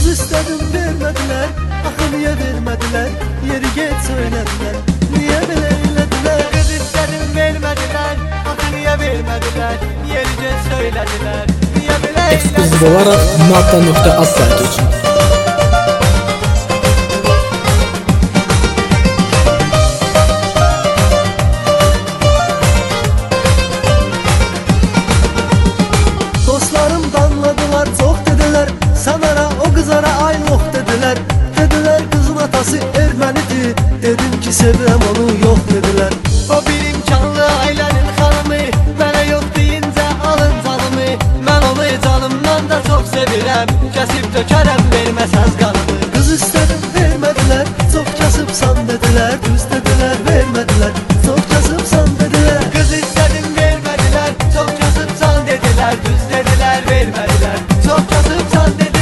istedim vermediler, axı niye vermediler? Yeri geç söylediler, niye böyle eylediler? Kız istedim vermediler, axı niye vermediler? Yeri geç söylediler, niye böyle eylediler? Ekskluzif olarak Nata.az sayti için. Dostlarım danladılar, çok dediler, Sanara o kızara ay yok dediler. Dediler kızın atası Ermenidir, dedim ki sevirəm onu yok dediler. O bir imkanlı ailenin hanımı, bana yok deyince alın canımı. Ben onu canımdan da çok sevirəm, kesip dökerəm verməsəz kanımı. Kız istedim vermediler, çok kasıpsan dediler, düz dediler vermediler, çok kasıpsan dediler. Kız istedim vermediler, çok kasıpsan dediler, düz dediler vermediler, çok kasıpsan dediler.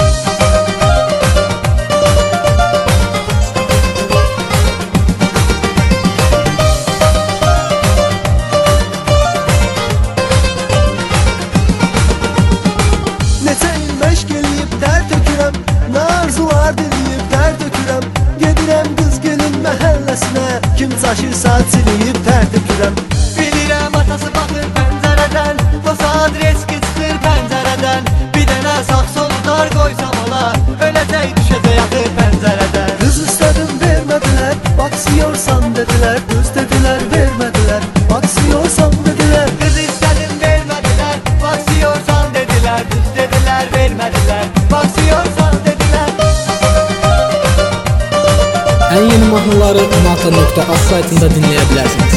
Neçə il məşq eləyib dər tökürəm, nə arzular diləyib dər tökürəm. Gedirəm qız gelin məhəlləsinə, kim çaşırsa çiliyib tər tökürəm. Bilirəm atası baxır pəncərədən, Dost adres çıxır pəncərədən. Bir dənə sağ sollar qoysam ola, öləcək düşəcək axır pəncərədən. Qız istedim vermediler, baksıyorsan dediler, düz dediler vermediler, baksıyorsan dediler. Kız istedim vermediler, baksıyorsan dediler, düz dediler vermediler, baksıyorsan dediler. En yeni mahnıları Nata.az saytında dinleyebilirsiniz.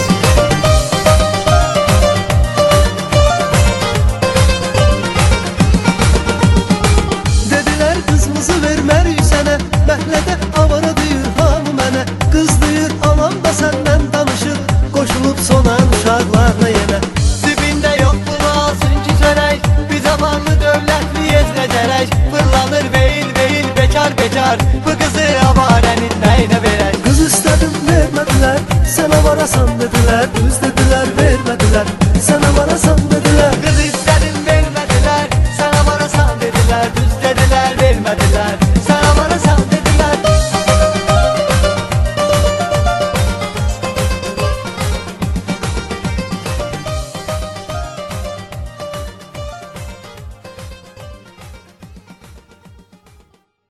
Dediler kızımızı vermərik sənə, məhlədə avara deyir hamı mənə. Qız deyir anam da səndən danışır, qoşulub sonan uşaqlarla yenə. Dibində yok bunu alsın ki çörək, bir zamanlı dövlətli ezləcərək. Fırlanır veyil veyil bekar bekar, bu kızı avarenin nəyinə verək? Qız istedim vermediler, sənə varasan dediler, düz dediler vermediler, sənə varasan dediler.